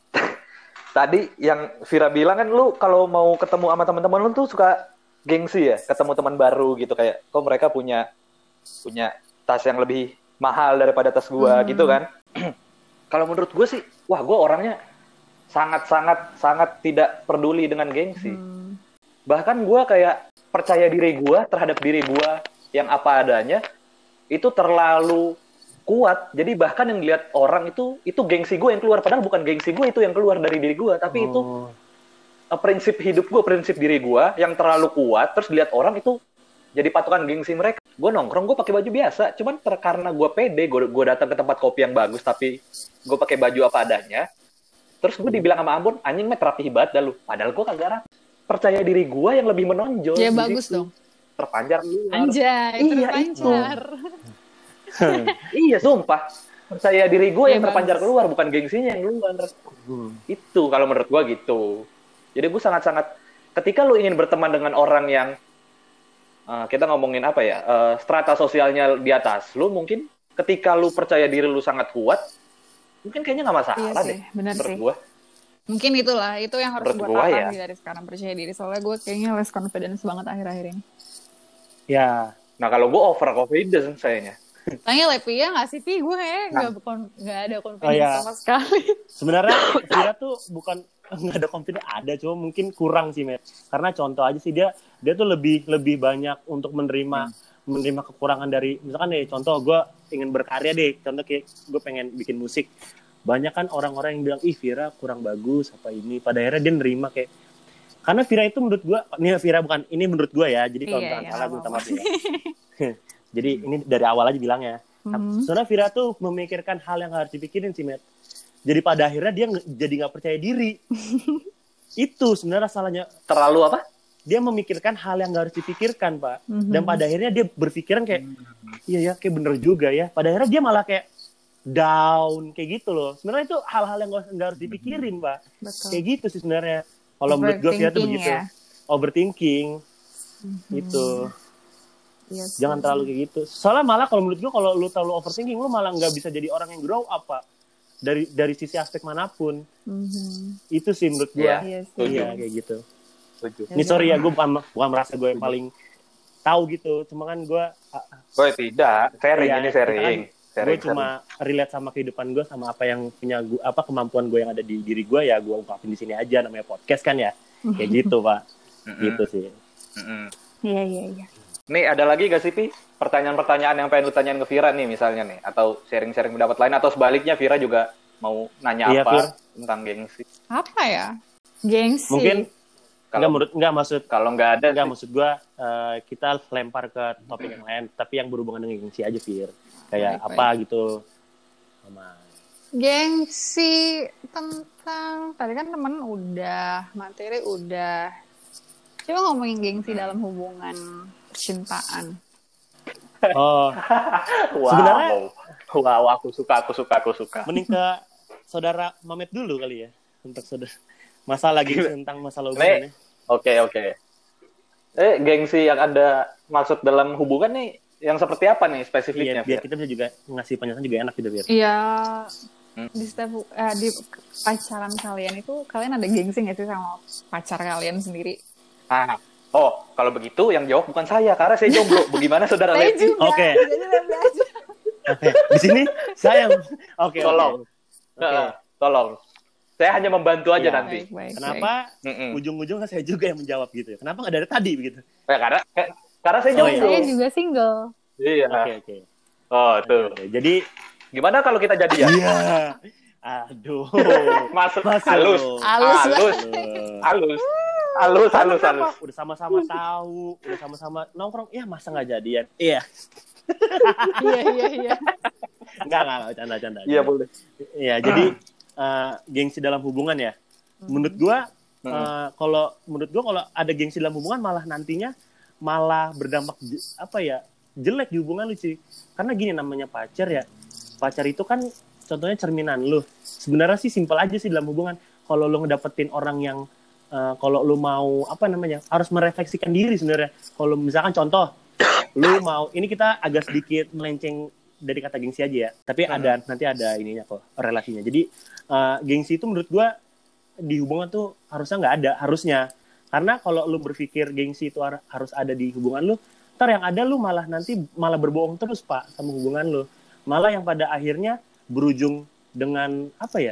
Speaker 2: tadi yang Vira bilang kan, lu kalau mau ketemu sama teman-teman lu tuh suka gengsi ya, ketemu teman baru gitu, kayak kok mereka punya tas yang lebih mahal daripada tas gua gitu kan. Kalau menurut gue sih, wah gue orangnya sangat tidak peduli dengan gengsi. Bahkan gue kayak percaya diri gue terhadap diri gue yang apa adanya itu terlalu kuat. Jadi bahkan yang dilihat orang itu gengsi gue yang keluar, padahal bukan gengsi gue itu yang keluar dari diri gue, tapi itu prinsip hidup gue, prinsip diri gue yang terlalu kuat, terus dilihat orang itu jadi patokan gengsi mereka. Gue nongkrong, gue pakai baju biasa, cuman karena gue pede, gue datang ke tempat kopi yang bagus, tapi gue pakai baju apa adanya. Terus gue dibilang sama Ambon, anjing Met rapi banget dah lu. Padahal gue kagak rapi. Percaya diri gue yang lebih menonjol.
Speaker 3: Ya bagus dong.
Speaker 2: Terpanjar lu.
Speaker 3: Anjay,
Speaker 2: iya,
Speaker 3: terpanjar.
Speaker 2: Iya, sumpah. Percaya diri gue yang terpanjar keluar, bukan gengsinya yang keluar. Itu kalau menurut gue gitu. Jadi gue sangat-sangat, ketika lu ingin berteman dengan orang yang kita ngomongin apa ya, strata sosialnya di atas lu, mungkin ketika lu percaya diri lu sangat kuat, mungkin kayaknya nggak masalah deh.
Speaker 3: Bener
Speaker 2: menurut
Speaker 3: sih.
Speaker 2: gue.
Speaker 3: Mungkin itulah, itu yang harus gue
Speaker 2: Menurut gua
Speaker 3: tahan dari sekarang, percaya diri. Soalnya gue kayaknya less confidence banget akhir-akhir ini.
Speaker 1: ya.
Speaker 2: Nah kalau gue over confidence sayanya.
Speaker 3: Tanya Lepi ya nggak sih, Pi? Gue kayaknya nggak ada confidence
Speaker 1: iya.
Speaker 3: sama sekali.
Speaker 1: Sebenarnya Vira tuh bukan nggak ada confidence, ada, cuma mungkin kurang sih Matt. Karena contoh aja sih, dia tuh lebih banyak untuk menerima kekurangan dari, misalkan deh contoh gue ingin berkarya deh, contoh kayak gue pengen bikin musik, banyak kan orang-orang yang bilang ih Vira kurang bagus apa ini, pada akhirnya dia nerima kayak, karena Vira itu menurut gue, ini menurut gue ya, jadi kalau misalkan salah gue minta maaf ya. Jadi ini dari awal aja bilangnya. Soalnya Vira tuh memikirkan hal yang harus dipikirin sih Matt. Jadi pada akhirnya dia jadi nggak percaya diri. Itu sebenarnya salahnya.
Speaker 2: Terlalu apa?
Speaker 1: Dia memikirkan hal yang nggak harus dipikirkan Pak. Dan pada akhirnya dia berpikiran kayak, iya ya kayak bener juga ya. Pada akhirnya dia malah kayak down kayak gitu loh. Sebenarnya itu hal-hal yang nggak harus dipikirin Pak.
Speaker 3: Betul.
Speaker 1: Kayak gitu sih sebenarnya. Kalau menurut gue Vira tuh begitu. Ya? Overthinking. Gitu. Yes, jangan terlalu kayak gitu. Soalnya malah kalau menurut gue, kalau lu terlalu overthinking, lu malah nggak bisa jadi orang yang grow up Pak. Dari sisi aspek manapun. Itu sih menurut gue. Iya kayak gitu. Ini sorry ya, gue bukan merasa gue yang paling tahu gitu. Cuma kan gue
Speaker 2: tidak sharing.
Speaker 1: Gue cuma relate sama kehidupan gue, sama apa yang punya gue, apa kemampuan gue yang ada di diri gue, ya gue ungkapin di sini aja, namanya podcast kan ya. Kayak gitu Pak. Gitu sih.
Speaker 3: Iya.
Speaker 2: Nih ada lagi gak sih Pi pertanyaan-pertanyaan yang pengen lu tanyain ke Vira nih misalnya nih, atau sharing-sharing pendapat lain, atau sebaliknya Vira juga mau nanya apa tentang gengsi?
Speaker 3: Apa ya? Gengsi.
Speaker 1: Mungkin maksud gue kita lempar ke topik yang lain, tapi yang berhubungan dengan gengsi aja Vir. Kayak apa gitu.
Speaker 3: Gengsi tentang tadi kan temen udah, materi udah. Coba ngomongin gengsi dalam hubungan percintaan.
Speaker 1: Oh,
Speaker 2: sebenarnya, wow, aku suka.
Speaker 1: Mending ke saudara Mamet dulu kali ya, untuk saudara masalah gengsi tentang masalah hubungan.
Speaker 2: Oke. Gengsi yang Anda maksud dalam hubungan nih, yang seperti apa nih spesifiknya?
Speaker 1: Iya, biar kita bisa juga ngasih penjelasan juga enak gitu biar.
Speaker 3: Iya. Di pacaran kalian itu, kalian ada gengsi nggak sih sama pacar kalian sendiri?
Speaker 2: Kalau begitu yang jawab bukan saya, karena saya jomblo. Bagaimana saudara Leti?
Speaker 1: Oke. Di sini saya. Oke.
Speaker 2: Tolong. Saya hanya membantu aja nanti.
Speaker 3: Baik.
Speaker 1: Kenapa ujung-ujungnya saya juga yang menjawab gitu? Kenapa nggak dari tadi begitu?
Speaker 2: Karena saya jomblo.
Speaker 3: Saya juga single.
Speaker 2: Iya.
Speaker 1: Oke.
Speaker 2: Tuh.
Speaker 1: Okay. Jadi
Speaker 2: gimana kalau kita jadian?
Speaker 1: Iya. Aduh.
Speaker 2: Masuk. Halus.
Speaker 1: Udah sama-sama tahu, udah sama-sama nongkrong, ya masa nggak jadian? Iya.
Speaker 3: Iya.
Speaker 1: Enggak, canda.
Speaker 2: Iya boleh.
Speaker 1: Ya, jadi gengsi dalam hubungan ya. Menurut gua kalau ada gengsi dalam hubungan malah nantinya malah berdampak jelek di hubungan lu sih. Karena gini, namanya pacar ya. Pacar itu kan contohnya cerminan lu. Sebenarnya sih simpel aja sih dalam hubungan. Kalau lu ngedapetin orang yang kalau lu mau harus merefleksikan diri sebenarnya. Kalau misalkan contoh lu mau, ini kita agak sedikit melenceng dari kata gengsi aja ya. Tapi nanti ada ininya kok, relasinya. Jadi gengsi itu menurut gua di hubungan tuh harusnya. Karena kalau lu berpikir gengsi itu harus ada di hubungan lu, ntar yang ada lu malah berbohong terus Pak sama hubungan lu. Malah yang pada akhirnya berujung dengan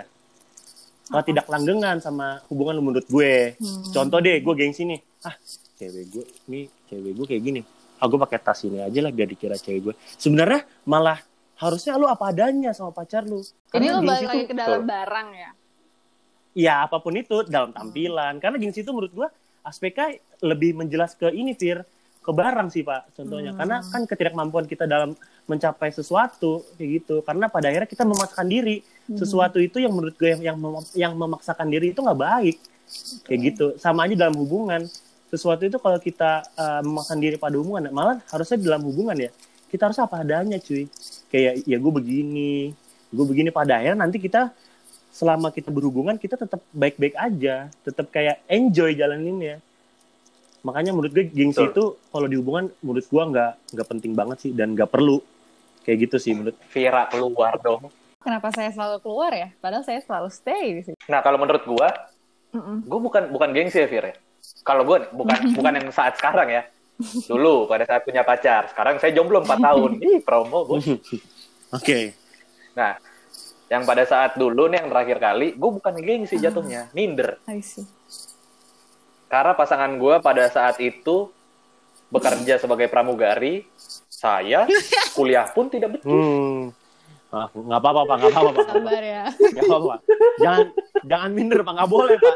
Speaker 1: tidak langgengan sama hubungan lu menurut gue. Contoh deh, gue gengsi nih. Cewek gue kayak gini. Gue pakai tas ini aja lah biar dikira cewek gue. Sebenarnya malah harusnya lu apa adanya sama pacar lu.
Speaker 3: Ini lu balik lagi ke dalam barang ya?
Speaker 1: Ya, apapun itu, dalam tampilan. Karena gengsi itu menurut gue aspeknya lebih menjelas ke ini, Fir. Ke barang sih, Pak, contohnya. Karena kan ketidakmampuan kita dalam mencapai sesuatu, kayak gitu. Karena pada akhirnya kita memaksakan diri. Sesuatu itu yang menurut gue yang memaksakan diri itu nggak baik. Kayak gitu. Sama aja dalam hubungan. Sesuatu itu kalau kita memaksakan diri pada hubungan, malah harusnya dalam hubungan ya, kita harus apa adanya, cuy. Kayak, ya gue begini. Pada akhirnya nanti kita selama kita berhubungan kita tetap baik-baik aja, tetap kayak enjoy jalaninnya. Makanya menurut gue gengsi itu kalau di hubungan menurut gue nggak penting banget sih dan nggak perlu kayak gitu sih menurut.
Speaker 2: Vira keluar dong.
Speaker 3: Kenapa saya selalu keluar ya? Padahal saya selalu stay di sini.
Speaker 2: Nah kalau menurut gue bukan gengsi ya Vira. Kalau gue bukan yang saat sekarang ya. Dulu pada saat punya pacar. Sekarang saya jomblo 4 tahun. Promo bos.
Speaker 1: Oke.
Speaker 2: Nah, yang pada saat dulu nih yang terakhir kali, gue bukan gengsi jatuhnya, minder.
Speaker 3: I see.
Speaker 2: Karena pasangan gue pada saat itu bekerja sebagai pramugari, saya kuliah pun tidak becus.
Speaker 1: Nggak apa-apa Pak.
Speaker 3: Sabar ya.
Speaker 1: Nggak apa-apa. Jangan minder Pak, nggak boleh Pak.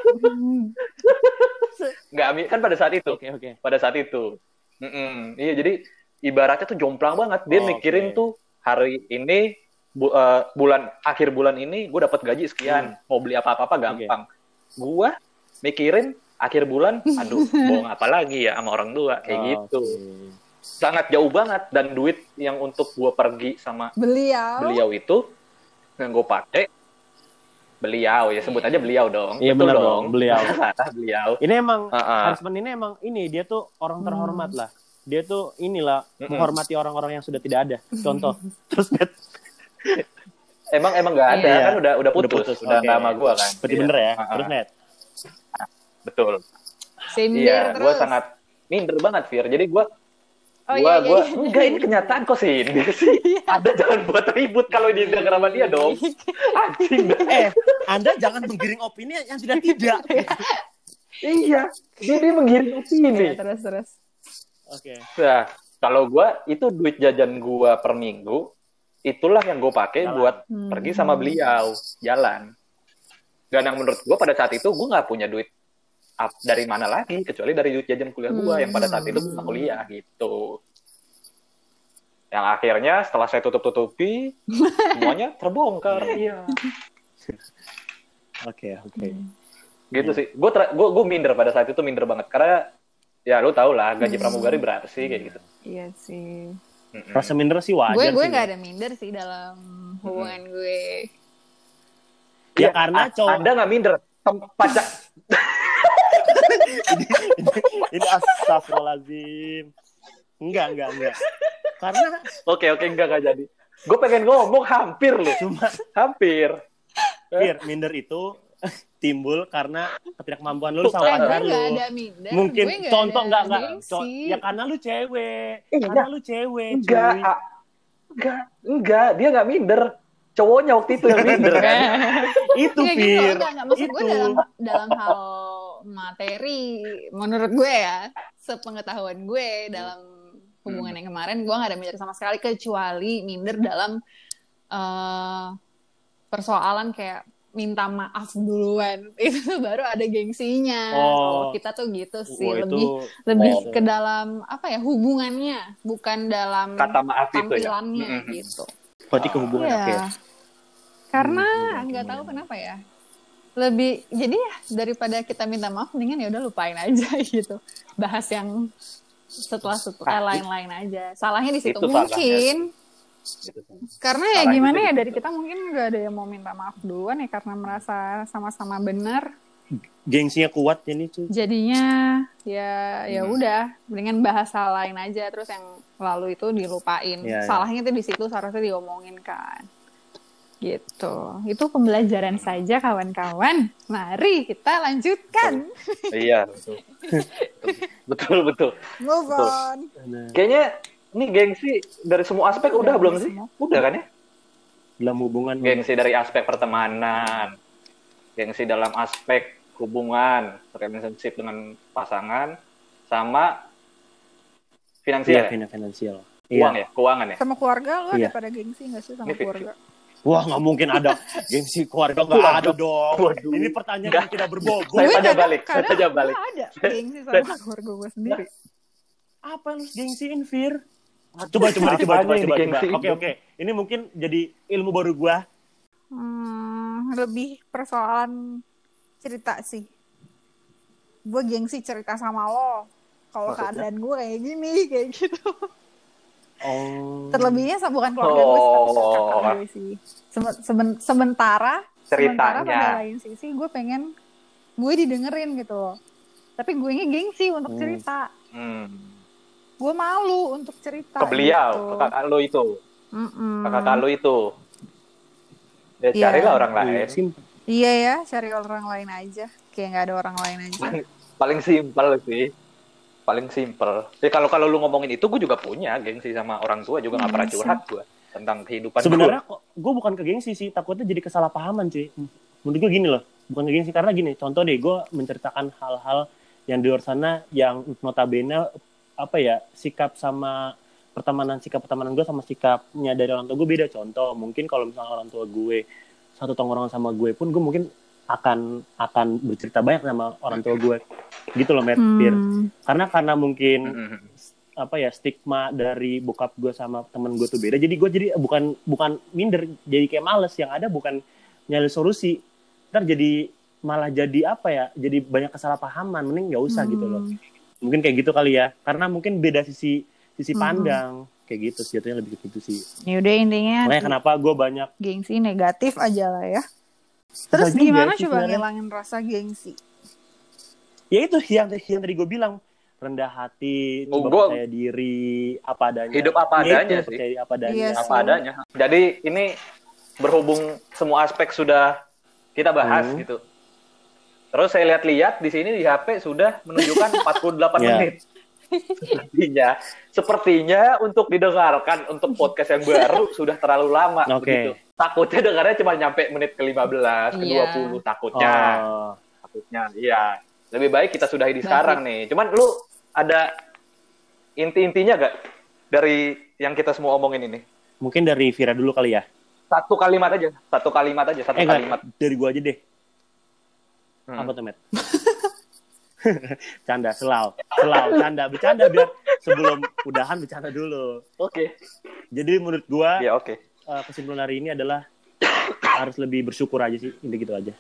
Speaker 2: Nggak, kan pada saat itu.
Speaker 1: Oke.
Speaker 2: Pada saat itu. Iya, jadi ibaratnya tuh jomplang banget. Dia mikirin tuh hari ini akhir bulan ini gue dapat gaji sekian, mau beli apa-apa gampang. Gue mikirin akhir bulan, aduh, bohong apa lagi ya sama orang tua kayak gitu. Sangat jauh banget, dan duit yang untuk gue pergi sama beliau itu yang gue pakai beliau ya, sebut aja beliau dong.
Speaker 1: Iya benar dong, beliau. Ini emang husband ini emang dia tuh orang terhormat lah. Dia tuh menghormati orang-orang yang sudah tidak ada. Contoh. Terus
Speaker 2: Emang nggak ada kan, udah putus udah nggak sama gue kan.
Speaker 1: Berarti bener ya. Terus Net.
Speaker 2: Betul. Iya, gue sangat minder banget Fir. Jadi gue enggak, ini kenyataan kok sih. Ada, jangan buat ribut kalau dia denger sama dia dong. Anjing.
Speaker 1: Anda jangan menggiring opini yang tidak.
Speaker 2: Iya, dia menggiring opini.
Speaker 3: Terus.
Speaker 2: Oke. Nah, kalau gue itu duit jajan gue per minggu, itulah yang gue pakai buat pergi sama beliau jalan. Dan yang menurut gue pada saat itu gue nggak punya duit dari mana lagi kecuali dari duit jajan kuliah gue yang pada saat itu gue kuliah gitu. Yang akhirnya setelah saya tutupi semuanya terbongkar. Iya.
Speaker 1: Oke.
Speaker 2: Gitu sih. Gue minder pada saat itu, minder banget karena ya lu tau lah gaji pramugari berapa sih kayak gitu.
Speaker 3: Iya sih.
Speaker 1: Rasa minder sih wajar sih.
Speaker 3: Gue nggak ada minder sih dalam hubungan gue.
Speaker 1: Ya karena cowok.
Speaker 2: Anda nggak minder pacar.
Speaker 1: ini astagfirullahaladzim. Enggak. Karena
Speaker 2: Oke, enggak jadi. Gue pengen ngomong hampir loh.
Speaker 1: Cuma
Speaker 2: hampir.
Speaker 1: Minder itu timbul karena ketidakmampuan lu sama pacar lu. Mungkin contoh enggak. Ya karena lu cewek.
Speaker 2: Enggak, dia enggak minder. Cowoknya waktu itu yang minder kan.
Speaker 1: Itu Fir.
Speaker 3: Maksud gue dalam hal materi, menurut gue ya, sepengetahuan gue dalam hubungan yang kemarin, gue gak ada minder sama sekali, kecuali minder dalam persoalan kayak minta maaf duluan. Itu baru ada gengsinya. Kalau kita tuh gitu sih, lebih ke dalam apa ya, hubungannya, bukan dalam
Speaker 2: kata maaf
Speaker 3: tampilannya
Speaker 2: itu ya.
Speaker 3: Gitu.
Speaker 1: Berarti ke hubungan
Speaker 3: Karena nggak tahu kenapa ya. Lebih jadi ya daripada kita minta maaf mendingan ya udah lupain aja gitu. Bahas yang setelah lain-lain aja. Salahnya di situ mungkin. Karena ya gimana ya dari kita mungkin nggak ada yang mau minta maaf duluan ya karena merasa sama-sama benar.
Speaker 1: Gengsinya kuat jadi tuh.
Speaker 3: Jadinya ya udah mendingan bahas hal lain aja terus yang lalu itu dilupain. Salahnya itu di situ seharusnya diomongin kan. Gitu. Itu pembelajaran saja kawan-kawan. Mari kita lanjutkan.
Speaker 2: Iya, betul.
Speaker 3: Move on.
Speaker 2: Kayaknya ini gengsi dari semua aspek udah belum sih? Udah kan ya?
Speaker 1: Dalam hubungan.
Speaker 2: Gengsi dari aspek pertemanan. Gengsi dalam aspek hubungan, relationship dengan pasangan sama finansial.
Speaker 1: Iya, finansial.
Speaker 2: Keuangan ya.
Speaker 3: Sama keluarga lo ada pada gengsi nggak sih sama keluarga?
Speaker 1: Wah, nggak mungkin ada gengsi keluarga, nggak ada dong. Waduh. Ini pertanyaan yang tidak berbobot.
Speaker 2: Saya tanya balik.
Speaker 3: Ada gengsi sama keluarga gue sendiri.
Speaker 1: Apa yang harus gengsiin, Fir? Coba. Oke. Ini mungkin jadi ilmu baru gue.
Speaker 3: Lebih persoalan cerita sih. Gue gengsi cerita sama lo. Kalau keadaan gue kayak gini, kayak gitu. Terlebihnya bukan keluarga gue, kakak gue sih. Sementara pada lain sisi gue pengen gue didengerin gitu loh. Tapi gue gengsi untuk cerita. Gue malu untuk cerita.
Speaker 2: Ke beliau,
Speaker 3: gitu.
Speaker 2: ke kakak lo itu. Kakak lo itu. Ya carilah orang lain.
Speaker 3: Iya ya, cari orang lain aja. Kayak nggak ada orang lain aja.
Speaker 2: Paling simpel sih. Paling simpel. Jadi kalau lu ngomongin itu, gue juga punya gengsi sama orang tua juga nggak pernah curhat gue tentang kehidupan.
Speaker 1: Sebenarnya gue bukan ke gengsi sih, takutnya jadi kesalahpahaman sih. Menurut gue gini loh, bukan ke gengsi karena gini. Contoh deh, gue menceritakan hal-hal yang di luar sana yang notabene apa ya sikap pertemanan gue sama sikapnya dari orang tua gue beda. Contoh, mungkin kalau misalnya orang tua gue satu tongkrongan sama gue pun gue mungkin akan bercerita banyak sama orang tua gue gitu loh, Matt. Karena mungkin apa ya stigma dari bokap gue sama temen gue tuh beda, jadi gue bukan minder, jadi kayak males, yang ada bukan nyari solusi, ntar jadi malah jadi apa ya, jadi banyak kesalahpahaman, mending nggak usah gitu loh. Mungkin kayak gitu kali ya, karena mungkin beda sisi pandang kayak gitu, jatuhnya lebih gitu sih.
Speaker 3: Ya udah intinya.
Speaker 1: Makanya kenapa gue banyak
Speaker 3: gengsi negatif aja lah ya. Terus gimana coba ngilangin rasa gengsi?
Speaker 1: Ya itu yang tadi gue bilang, rendah hati, coba percaya diri, apa adanya.
Speaker 2: Hidup apa adanya sih.
Speaker 1: Percaya apa adanya.
Speaker 3: Iya
Speaker 2: apa adanya. Jadi ini berhubung semua aspek sudah kita bahas gitu. Terus saya lihat-lihat di sini di HP sudah menunjukkan 48 menit. Sepertinya untuk didengarkan untuk podcast yang baru sudah terlalu lama begitu. Takutnya dengarnya cuma nyampe menit ke-15, ke-20 takutnya. Takutnya, iya. Lebih baik kita sudahi di sekarang nih. Cuman lu ada inti-intinya gak dari yang kita semua omongin ini?
Speaker 1: Mungkin dari Vira dulu kali ya.
Speaker 2: Satu kalimat aja. Kalimat.
Speaker 1: Dari gua aja deh. Apa tuh, Matt? Canda, selau, bercanda biar sebelum udahan bercanda dulu.
Speaker 2: Oke.
Speaker 1: Jadi menurut gua,
Speaker 2: kesimpulan
Speaker 1: hari ini adalah harus lebih bersyukur aja sih, ini gitu aja.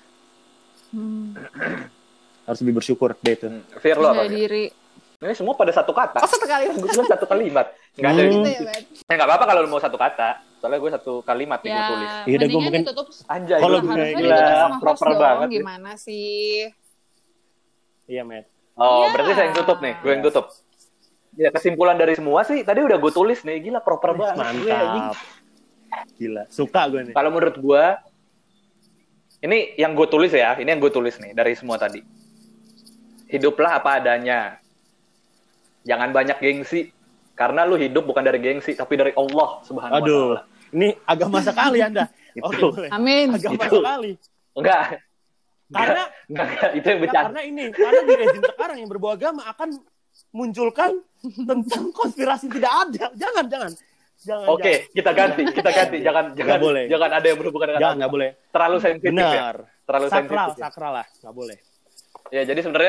Speaker 1: Harus lebih bersyukur deh itu.
Speaker 2: Fir lo apa?
Speaker 3: Diri.
Speaker 2: Ini semua pada satu kata.
Speaker 3: Oh, satu kalimat.
Speaker 2: Gue cuma satu kalimat. Enggak ada gitu ya, nggak apa-apa kalau lu mau satu kata. Soalnya gue satu kalimat yang gue tulis.
Speaker 1: Iya, gue mungkin
Speaker 3: ditutup.
Speaker 2: Anjay,
Speaker 1: kalau
Speaker 2: gila, proper banget.
Speaker 3: Gimana sih?
Speaker 1: Iya, Matt.
Speaker 2: Berarti saya yang tutup nih. Gue yang tutup. Ya, kesimpulan dari semua sih tadi udah gue tulis nih. Gila, proper banget.
Speaker 1: Mantap. Gila, suka gue nih.
Speaker 2: Kalau menurut gue, ini yang gue tulis ya. Ini yang gue tulis nih dari semua tadi. Hiduplah apa adanya. Jangan banyak gengsi. Karena lu hidup bukan dari gengsi, tapi dari Allah Subhanahu wa Ta'ala.
Speaker 1: Ini agama sekali Anda. Oke,
Speaker 3: amin.
Speaker 1: Agama sekali.
Speaker 2: Enggak, itu yang bercanda.
Speaker 1: Karena di rezim sekarang yang berbau agama akan munculkan tentang konspirasi tidak ada. Jangan. Jangan,
Speaker 2: Oke, kita ganti. Jangan
Speaker 1: boleh.
Speaker 2: Jangan ada yang berhubungan dengan
Speaker 1: Nggak boleh.
Speaker 2: terlalu sensitif ya.
Speaker 1: Benar.
Speaker 2: Terlalu sensitif. Ya.
Speaker 1: Sakral lah, nggak boleh.
Speaker 2: Ya, jadi sebenarnya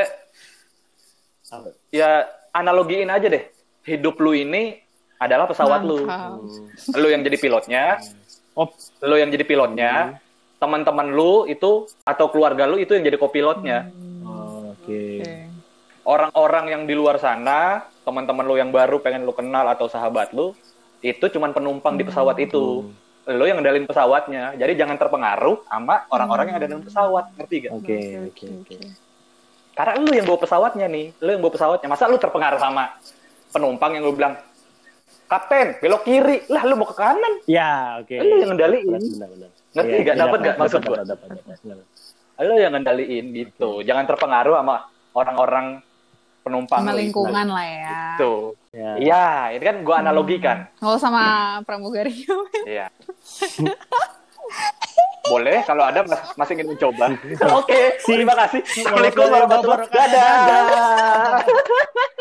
Speaker 2: ya analogiin aja deh. Hidup lu ini adalah pesawat lu. Lu yang jadi pilotnya. Lu yang jadi pilotnya. Teman-teman lu itu atau keluarga lu itu yang jadi kopilotnya.
Speaker 1: Oke.
Speaker 2: Orang-orang yang di luar sana, teman-teman lu yang baru pengen lu kenal atau sahabat lu, itu cuman penumpang di pesawat itu. Lu yang ngendalin pesawatnya. Jadi jangan terpengaruh sama orang-orang yang ada dalam pesawat, ngerti gak?
Speaker 1: Oke.
Speaker 2: Karena lu yang bawa pesawatnya nih, Masa lu terpengaruh sama penumpang yang lu bilang, "Kapten, belok kiri." Lah lu mau ke kanan.
Speaker 1: Ya, oke.
Speaker 2: Lu yang ngendaliin.
Speaker 1: Benar.
Speaker 2: Ngerti gak? Dapat gak maksud gua?
Speaker 1: Dapat.
Speaker 2: Lu yang ngendaliin gitu. Jangan terpengaruh sama orang-orang penumpang
Speaker 3: sama
Speaker 2: lu
Speaker 3: lingkungan lah ya.
Speaker 2: Gitu. Iya, ini kan gua analogikan.
Speaker 3: Oh, sama pramugari.
Speaker 2: Iya. Boleh kalau ada masih ingin mencoba. Oke, terima kasih. Assalamualaikum warahmatullahi wabarakatuh. Dadah.